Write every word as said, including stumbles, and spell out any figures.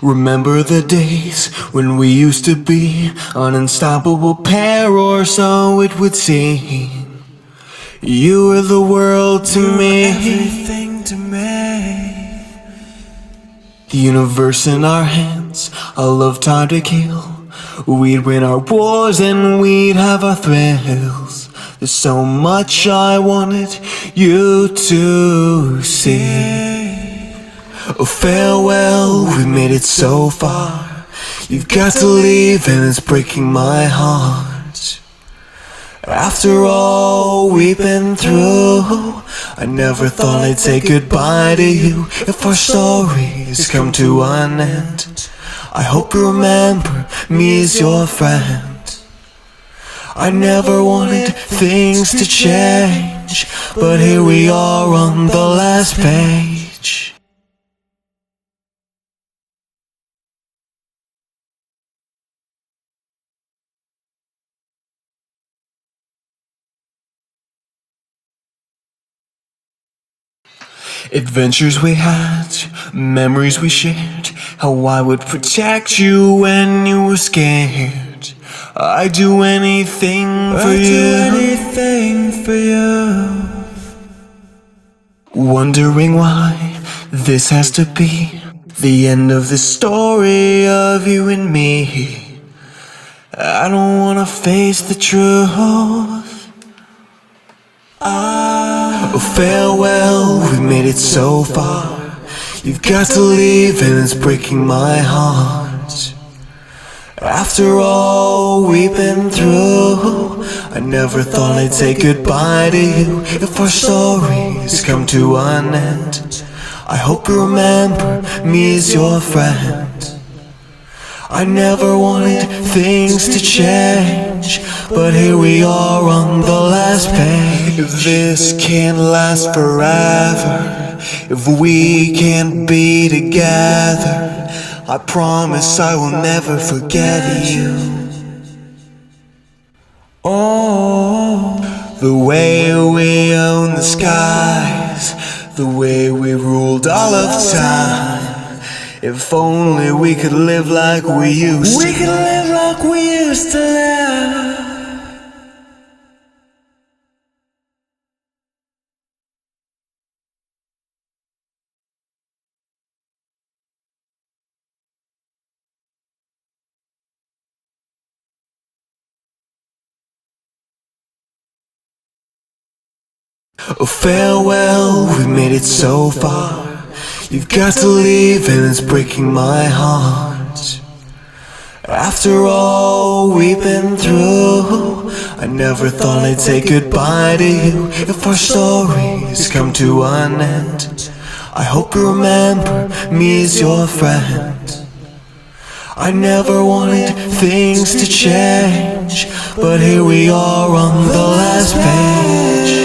Remember the days when we used to be an unstoppable pair, or so it would seem. You were the world to You me, were everything to me. the universe in our hands, a love time to kill. We'd win our wars and we'd have our thrills. There's so much I wanted you to see. Oh, farewell, we made it so far. You've got to leave and it's breaking my heart. After all we've been through, I never thought I'd say goodbye to you. If our stories come to an end, I hope you remember me as your friend. I never wanted things to change, but here we are on the last page. Adventures we had, memories we shared, how I would protect you when you were scared. I'd do anything for I'd you. do anything for you. Wondering why this has to be the end of the story of you and me. I don't wanna face the truth. Oh, farewell, we made it so far. You've got to leave and it's breaking my heart. After all we've been through, I never thought I'd say goodbye to you. If our stories come to an end, I hope you remember me as your friend. I never wanted things to change, but here we are on the last page. If this can't last forever, if we can't be together, I promise I will never forget you. Oh, The way we own the skies, the way we ruled all of time. If only we could live like we used to. we can live like we used to live. Oh, farewell, we made it so far. You've got to leave and it's breaking my heart. After all we've been through, I never thought I'd say goodbye to you. If our stories come to an end, I hope you remember me as your friend. I never wanted things to change, but here we are on the last page.